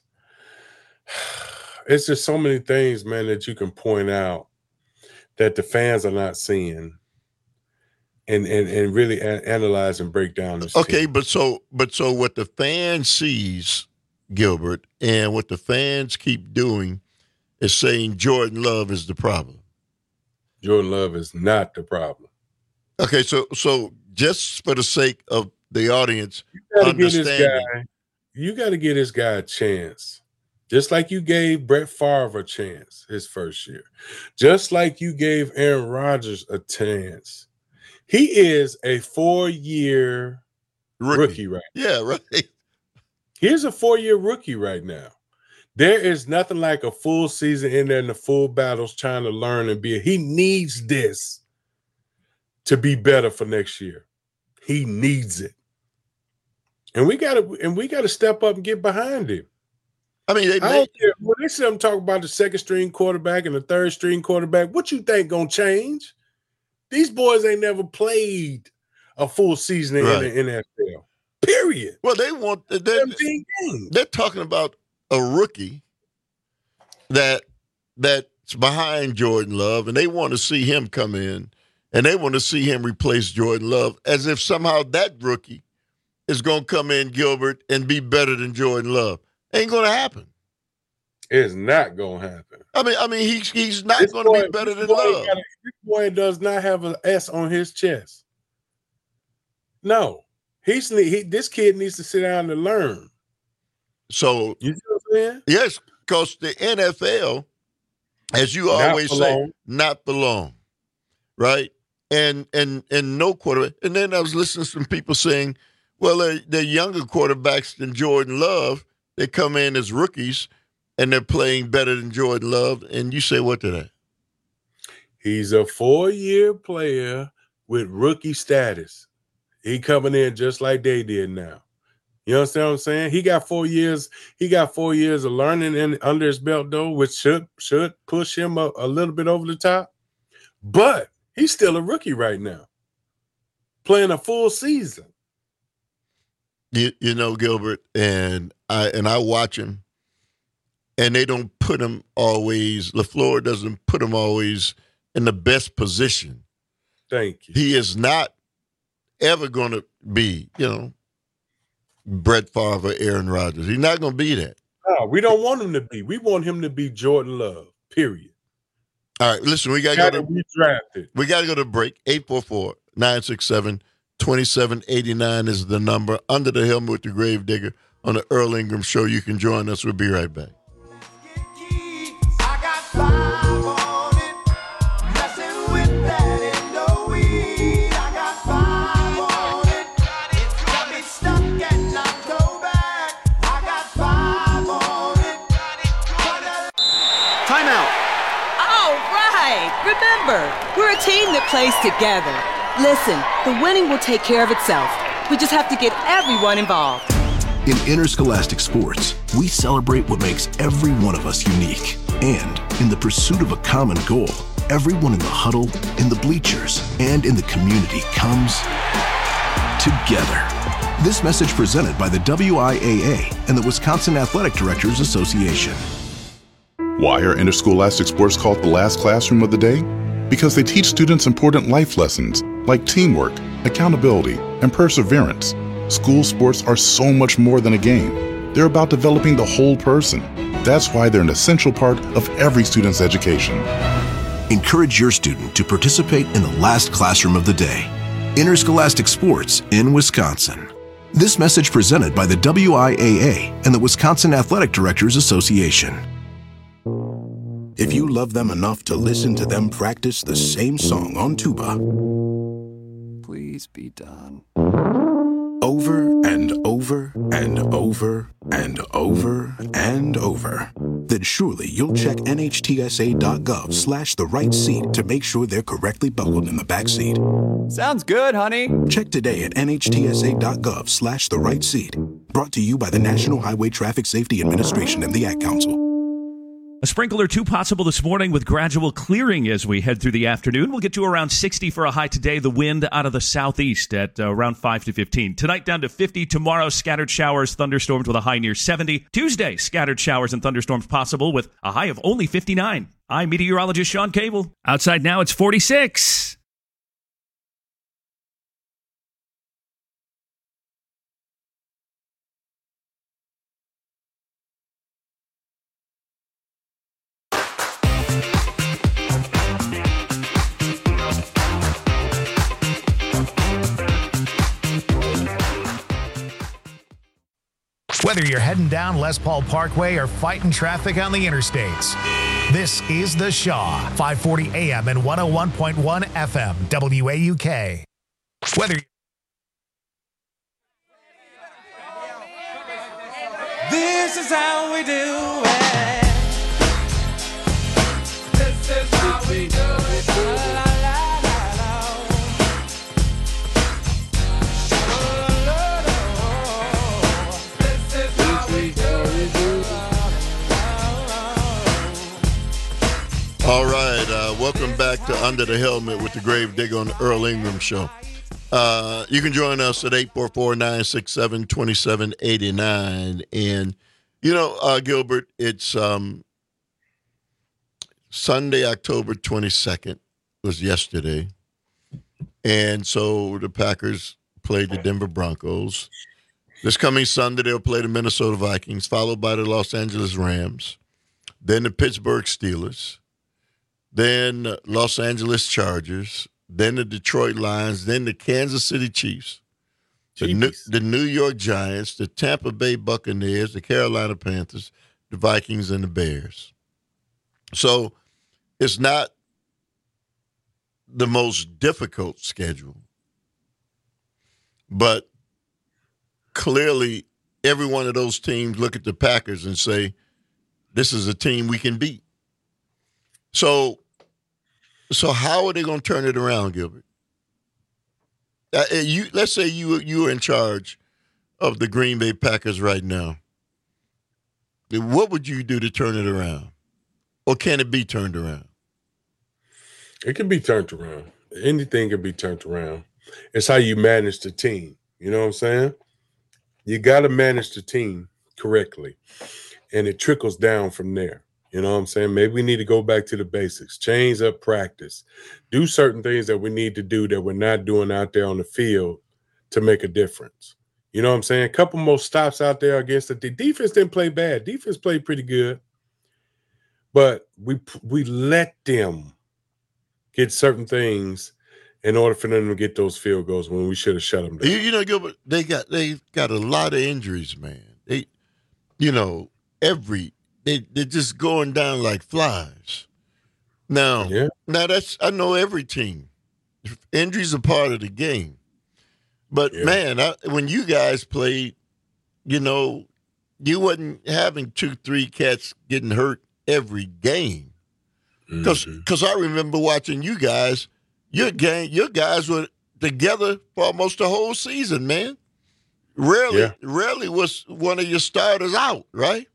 so many things, man, that you can point out that the fans are not seeing, and really analyze and break down this. Okay, team. but so what the fan sees, Gilbert, and what the fans keep doing is saying Jordan Love is the problem. Jordan Love is not the problem. Okay, so just for the sake of the audience understanding, you got to give this guy a chance. Just like you gave Brett Favre a chance his first year. Just like you gave Aaron Rodgers a chance. He is a 4-year rookie right now. Yeah, right. He's a 4-year rookie right now. There is nothing like a full season in there in the full battles trying to learn and be. He needs this to be better for next year. He needs it. And we gotta step up and get behind him. I mean, I don't care. When they see them talk about the second string quarterback and the third string quarterback, what you think gonna change? These boys ain't never played a full season in the NFL. Period. Well, they're talking about a rookie that's behind Jordan Love, and they want to see him come in, and they want to see him replace Jordan Love, as if somehow that rookie is going to come in, Gilbert, and be better than Jordan Love. Ain't going to happen. It's not going to happen. I mean, he's not going to be better than Love. This boy does not have an S on his chest. No. This kid needs to sit down and learn. So, you see what I'm saying? Yes, because the NFL, as you always say, not for long, right? And no quarterback. And then I was listening to some people saying, well, they're younger quarterbacks than Jordan Love. They come in as rookies, and they're playing better than Jordan Love. And you say what to that? He's a 4-year player with rookie status. He coming in just like they did now. You understand what I'm saying? He got 4 years. He got 4 years of learning under his belt, though, which should push him a little bit over the top. But he's still a rookie right now, playing a full season. You know, Gilbert, and I watch him, and they don't put him always. LaFleur doesn't put him always in the best position. Thank you. He is not ever going to be, Brett Favre or Aaron Rodgers. He's not going to be that. No, we don't want him to be. We want him to be Jordan Love, period. All right, listen, we got to go to break. 844-967-2789 is the number. Under the Helmet with the Grave Digger on the Earl Ingram Show. You can join us. We'll be right back. Remember, we're a team that plays together. Listen, the winning will take care of itself. We just have to get everyone involved. In interscholastic sports, we celebrate what makes every one of us unique. And in the pursuit of a common goal, everyone in the huddle, in the bleachers, and in the community comes together. This message presented by the WIAA and the Wisconsin Athletic Directors Association. Why are interscholastic sports called the last classroom of the day? Because they teach students important life lessons like teamwork, accountability, and perseverance. School sports are so much more than a game. They're about developing the whole person. That's why they're an essential part of every student's education. Encourage your student to participate in the last classroom of the day. Interscholastic sports in Wisconsin. This message presented by the WIAA and the Wisconsin Athletic Directors Association. If you love them enough to listen to them practice the same song on tuba, please be done. Over and over and over and over and over, then surely you'll check NHTSA.gov/the right seat to make sure they're correctly buckled in the back seat. Sounds good, honey. Check today at NHTSA.gov/the right seat. Brought to you by the National Highway Traffic Safety Administration and the Ad Council. A sprinkle or two possible this morning with gradual clearing as we head through the afternoon. We'll get to around 60 for a high today. The wind out of the southeast at around 5 to 15. Tonight down to 50. Tomorrow, scattered showers, thunderstorms with a high near 70. Tuesday, scattered showers and thunderstorms possible with a high of only 59. I'm meteorologist Sean Cable. Outside now, it's 46. Whether you're heading down Les Paul Parkway or fighting traffic on the interstates, this is The Shaw, 540 AM and 101.1 FM, WAUK. Whether This is how we do it. This is how we do it. La, la, la, la. This is how we do it. All right, welcome back to Under the Helmet with the Grave Digger on the Earl Ingram Show. You can join us at 844-967-2789. And, Gilbert, it's Sunday, October 22nd was yesterday. And so the Packers played the Denver Broncos. This coming Sunday, they'll play the Minnesota Vikings, followed by the Los Angeles Rams, then the Pittsburgh Steelers, then Los Angeles Chargers, then the Detroit Lions, then the Kansas City Chiefs, the New York Giants, the Tampa Bay Buccaneers, the Carolina Panthers, the Vikings, and the Bears. So it's not the most difficult schedule, but clearly every one of those teams look at the Packers and say, this is a team we can beat. So how are they going to turn it around, Gilbert? Let's say you are in charge of the Green Bay Packers right now. What would you do to turn it around? Or can it be turned around? It can be turned around. Anything can be turned around. It's how you manage the team. You know what I'm saying? You got to manage the team correctly, and it trickles down from there. You know what I'm saying? Maybe we need to go back to the basics, change up practice, do certain things that we need to do that we're not doing out there on the field to make a difference. You know what I'm saying? A couple more stops out there against the defense didn't play bad. Defense played pretty good, but we let them get certain things in order for them to get those field goals when we should have shut them down. Gilbert, they've got a lot of injuries, man. They're just going down like flies. Now I know every team. Injuries are part of the game. But, man, when you guys played, you wasn't having 2-3 cats getting hurt every game. Because I remember watching you guys, your guys were together for almost the whole season, man. Rarely was one of your starters out, right?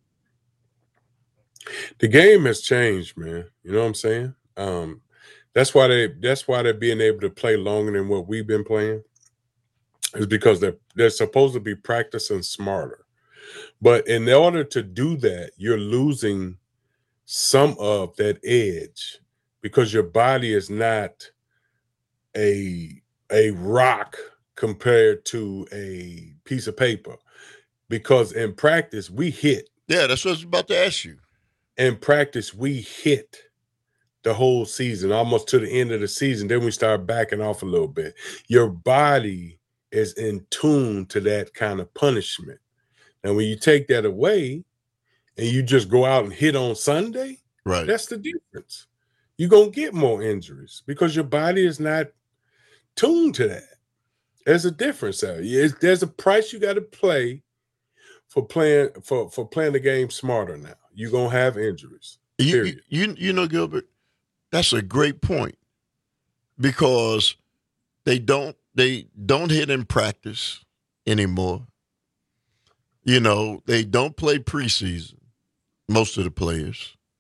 The game has changed, man. You know what I'm saying? That's why they're being able to play longer than what we've been playing. Is because they're supposed to be practicing smarter. But in order to do that, you're losing some of that edge because your body is not a rock compared to a piece of paper. Because in practice, we hit. Yeah, that's what I was about to ask you. In practice, we hit the whole season, almost to the end of the season. Then we start backing off a little bit. Your body is in tune to that kind of punishment. And when you take that away and you just go out and hit on Sunday, right? That's the difference. You're going to get more injuries because your body is not tuned to that. There's a difference there. There's a price you got to pay for playing the game smarter now. You're going to have injuries. Period. Gilbert, that's a great point because they don't hit in practice anymore. They don't play preseason, most of the players.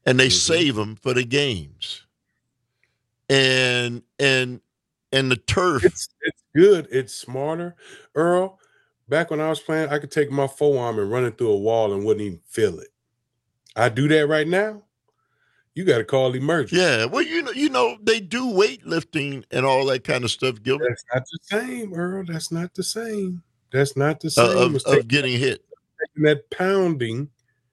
and they save them for the games. And the turf. It's good. It's smarter. Earl, back when I was playing, I could take my forearm and run it through a wall and wouldn't even feel it. I do that right now. You got to call emergency. Yeah, well, you know, they do weightlifting and all that kind of stuff, Gilbert. That's not the same, Earl. That's not the same. That's not the same. Of getting hit. Taking that pounding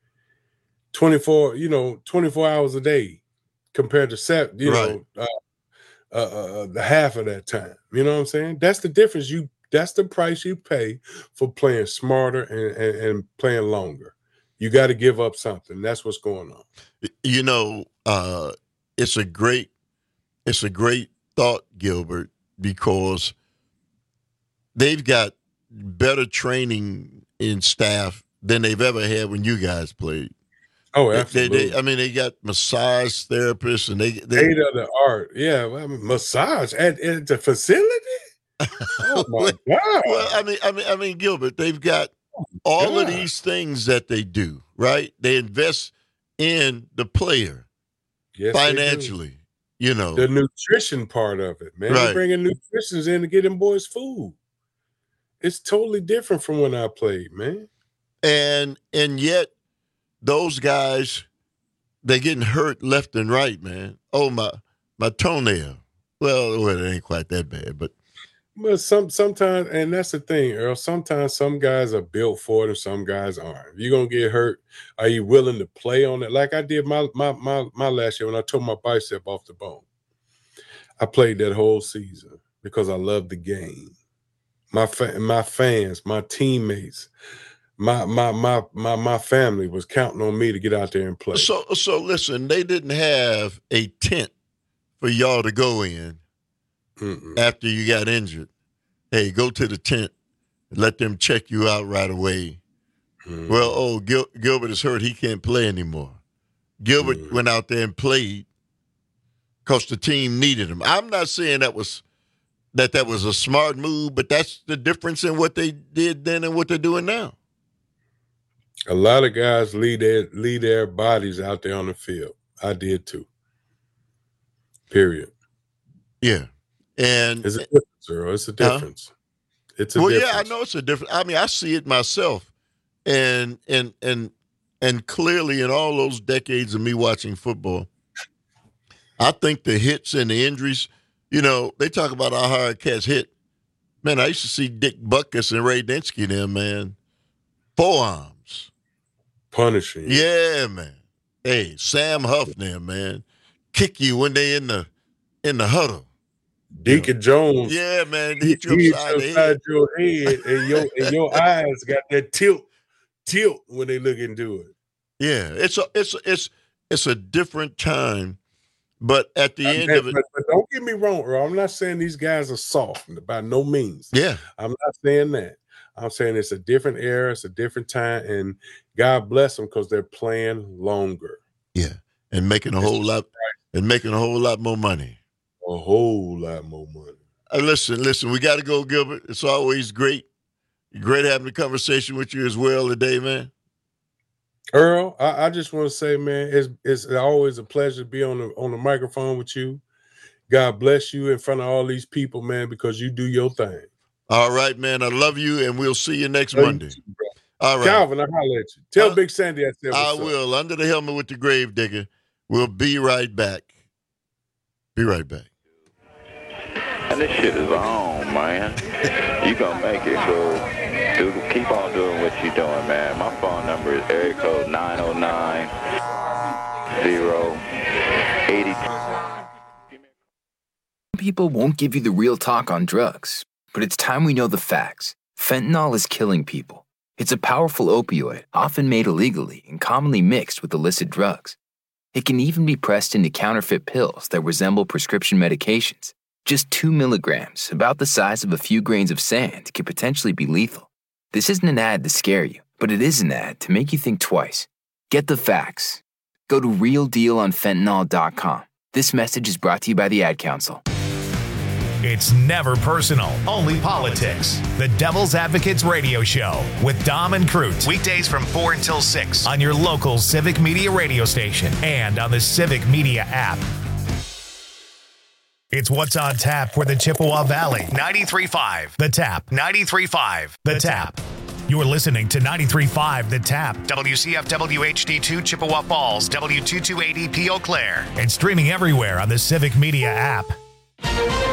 24 hours a day compared to the half of that time. You know what I'm saying? That's the difference. That's the price you pay for playing smarter and playing longer. You got to give up something. That's what's going on. You know, it's a great thought, Gilbert, because they've got better training in staff than they've ever had when you guys played. Oh, absolutely. They got massage therapists and they state of the art. Yeah, massage at the facility. Oh my God! Well, I mean, Gilbert, they've got all of these things that they do, right? They invest in the player financially. You know, the nutrition part of it, man. Right. They're bringing nutritionists in to get them boys food. It's totally different from when I played, man. And yet, those guys, they're getting hurt left and right, man. Oh, my toenail. Well, it ain't quite that bad, but sometimes, and that's the thing, Earl. Sometimes some guys are built for it, and some guys aren't. If you're gonna get hurt, are you willing to play on it? Like I did my last year when I tore my bicep off the bone. I played that whole season because I loved the game. My fans, my teammates, my family was counting on me to get out there and play. So listen, they didn't have a tent for y'all to go in. After you got injured. Hey, go to the tent and let them check you out right away. Well, Gilbert is hurt. He can't play anymore. Gilbert went out there and played because the team needed him. I'm not saying that was a smart move, but that's the difference in what they did then and what they're doing now. A lot of guys leave their bodies out there on the field. I did too. Period. Yeah. And it's a difference, Earl. It's a difference. It's a difference. Yeah, I know it's a difference. I mean, I see it myself, and clearly in all those decades of me watching football, I think the hits and the injuries. You know, they talk about how hard cats hit. Man, I used to see Dick Butkus and Ray Dinsky there, man. Forearms, punishing. Yeah, man. Hey, Sam Huff there, man. Kick you when they in the huddle. Deacon Jones. Yeah, man. Hit you upside your head and your eyes got that tilt when they look into it. Yeah, it's a different time, but at the end of it. But don't get me wrong, Earl. I'm not saying these guys are soft by no means. Yeah, I'm not saying that. I'm saying it's a different era, it's a different time, and God bless them because they're playing longer. Yeah, and making a whole lot more money. A whole lot more money. Listen, we got to go, Gilbert. It's always great having a conversation with you as well today, man. Earl, I just want to say, man, it's always a pleasure to be on the microphone with you. God bless you in front of all these people, man, because you do your thing. All right, man. I love you, and we'll see you next Monday. All right. Calvin, I'll holler at you. Tell Big Sandy I said what's up. I will. Under the helmet with the grave digger. We'll be right back. Be right back. And this shit is on, man. You gonna make it, so keep on doing what you're doing, man. My phone number is area code 909-082. People won't give you the real talk on drugs, but it's time we know the facts. Fentanyl is killing people. It's a powerful opioid, often made illegally and commonly mixed with illicit drugs. It can even be pressed into counterfeit pills that resemble prescription medications. Just 2 milligrams, about the size of a few grains of sand, can potentially be lethal. This isn't an ad to scare you, but it is an ad to make you think twice. Get the facts. Go to realdealonfentanyl.com. This message is brought to you by the Ad Council. It's never personal, only politics. The Devil's Advocates Radio Show with Dom and Crute. Weekdays from 4 until 6 on your local Civic Media radio station and on the Civic Media app. It's what's on tap for the Chippewa Valley. 93.5 The Tap. 93.5 The Tap. You're listening to 93.5 The Tap, WCFW HD2 Chippewa Falls, W228EP Eau Claire, and streaming everywhere on the Civic Media app.